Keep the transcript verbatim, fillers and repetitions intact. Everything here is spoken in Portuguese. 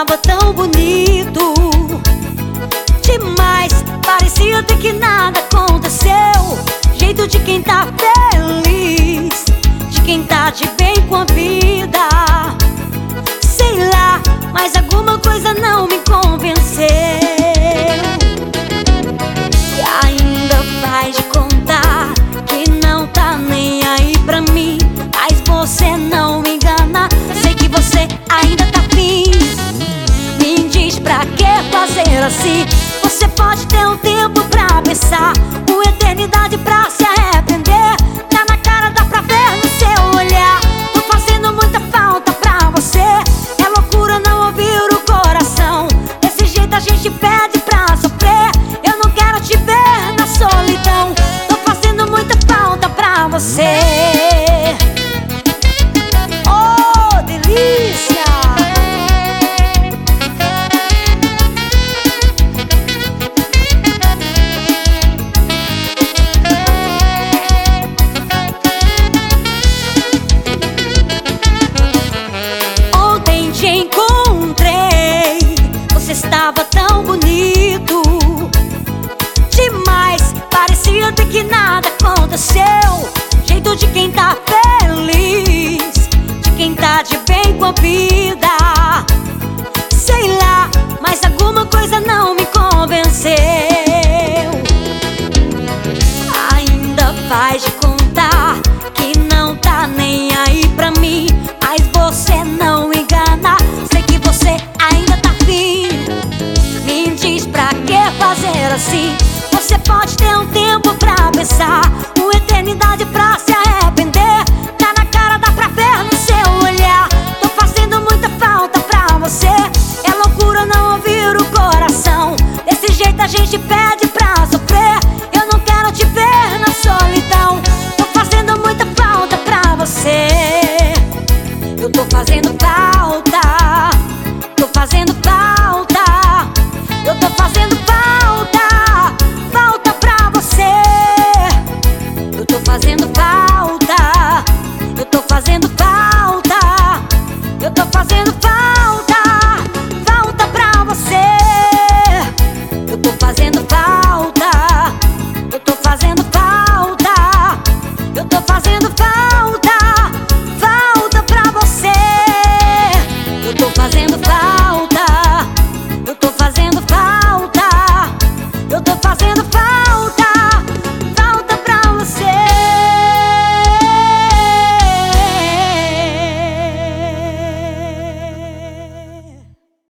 estava tão bonito demais, parecia até que nada aconteceu. Jeito de quem tá feliz, de quem tá de bem com a vida. Sei lá, mas alguma coisa não me convenceu. E ainda faz de contar que não tá nem aí pra mim, mas você não me engana. Sei que você ainda tá afim. Me diz pra que fazer assim? Você pode ter um tempo pra pensar, uma eternidade pra se arrepender. Tá na cara, dá pra ver no seu olhar. Tô fazendo muita falta pra você. É loucura não ouvir o coração. Desse jeito a gente pede pra sofrer. Eu não quero te ver na solidão. Tô fazendo muita falta pra você. Oh, delícia! Estava tão bonito demais, parecia até que nada aconteceu. Jeito de quem tá feliz, de quem tá de bem com a vida. Sei lá, mas alguma coisa não me convenceu. Ainda faz de contar que não tá nem aí pra mim, mas você não engana. Sei que você ainda tá afim. Me diz pra que fazer assim? Você pode ter um tempo pra pensar, uma eternidade pra se arrepender. Tá na cara, dá pra ver no seu olhar. Tô fazendo muita falta pra você. É loucura não ouvir o coração. Desse jeito a gente pede pra sofrer. Eu não quero te ver na solidão. Tô fazendo muita falta pra você. Eu tô fazendo falta. Tô fazendo falta. Eu tô fazendo falta, falta pra você. Eu tô fazendo falta, eu tô fazendo falta. Eu tô fazendo falta, falta pra você. Eu tô fazendo falta, eu tô fazendo falta. Eu tô fazendo falta, falta pra você. Eu tô fazendo falta. Eu tô fazendo falta, eu tô fazendo falta.